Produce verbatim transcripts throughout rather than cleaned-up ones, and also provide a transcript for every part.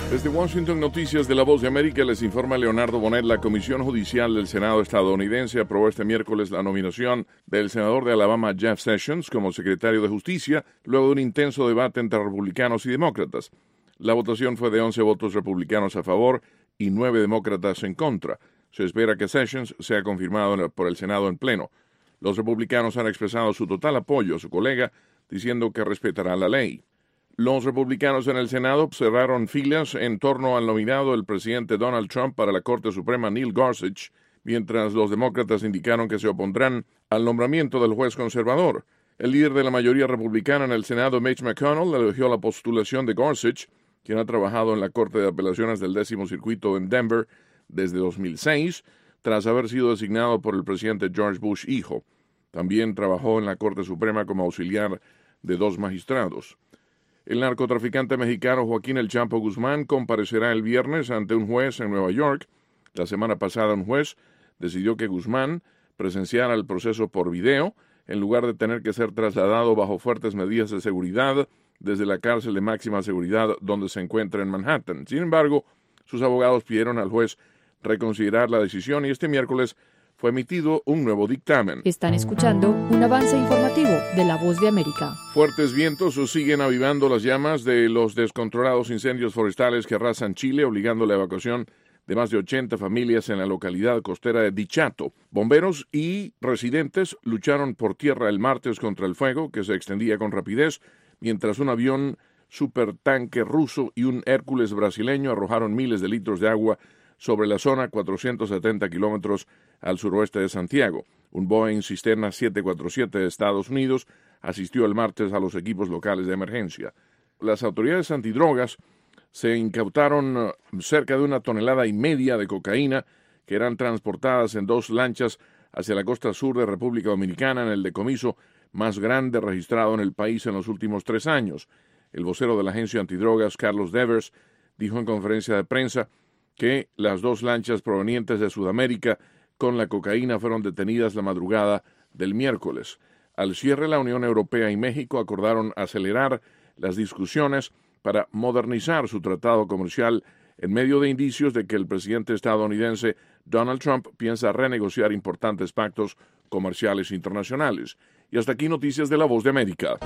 Desde Washington, Noticias de La Voz de América, les informa Leonardo Bonet. La Comisión Judicial del Senado estadounidense aprobó este miércoles la nominación del senador de Alabama, Jeff Sessions, como secretario de Justicia, luego de un intenso debate entre republicanos y demócratas. La votación fue de once votos republicanos a favor y nueve demócratas en contra. Se espera que Sessions sea confirmado por el Senado en pleno. Los republicanos han expresado su total apoyo a su colega, diciendo que respetará la ley. Los republicanos en el Senado cerraron filas en torno al nominado del presidente Donald Trump para la Corte Suprema, Neil Gorsuch, mientras los demócratas indicaron que se opondrán al nombramiento del juez conservador. El líder de la mayoría republicana en el Senado, Mitch McConnell, elogió la postulación de Gorsuch, quien ha trabajado en la Corte de Apelaciones del Décimo Circuito en Denver desde dos mil seis, tras haber sido designado por el presidente George Bush hijo. También trabajó en la Corte Suprema como auxiliar de dos magistrados. El narcotraficante mexicano Joaquín El Chapo Guzmán comparecerá el viernes ante un juez en Nueva York. La semana pasada un juez decidió que Guzmán presenciara el proceso por video en lugar de tener que ser trasladado bajo fuertes medidas de seguridad desde la cárcel de máxima seguridad donde se encuentra en Manhattan. Sin embargo, sus abogados pidieron al juez reconsiderar la decisión y este miércoles fue emitido un nuevo dictamen. Están escuchando un avance informativo de La Voz de América. Fuertes vientos siguen avivando las llamas de los descontrolados incendios forestales que arrasan Chile, obligando la evacuación de más de ochenta familias en la localidad costera de Dichato. Bomberos y residentes lucharon por tierra el martes contra el fuego, que se extendía con rapidez, mientras un avión supertanque ruso y un Hércules brasileño arrojaron miles de litros de agua sobre la zona, cuatrocientos setenta kilómetros al suroeste de Santiago. Un Boeing Cisterna siete cuatro siete de Estados Unidos asistió el martes a los equipos locales de emergencia. Las autoridades antidrogas se incautaron cerca de una tonelada y media de cocaína que eran transportadas en dos lanchas hacia la costa sur de República Dominicana en el decomiso más grande registrado en el país en los últimos tres años. El vocero de la agencia antidrogas, Carlos Devers, dijo en conferencia de prensa que las dos lanchas provenientes de Sudamérica con la cocaína fueron detenidas la madrugada del miércoles. Al cierre, la Unión Europea y México acordaron acelerar las discusiones para modernizar su tratado comercial en medio de indicios de que el presidente estadounidense Donald Trump piensa renegociar importantes pactos comerciales internacionales. Y hasta aquí noticias de La Voz de América.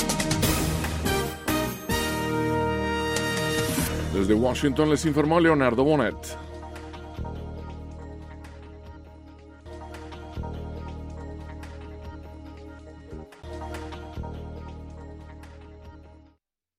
Desde Washington les informó Leonardo Bonet.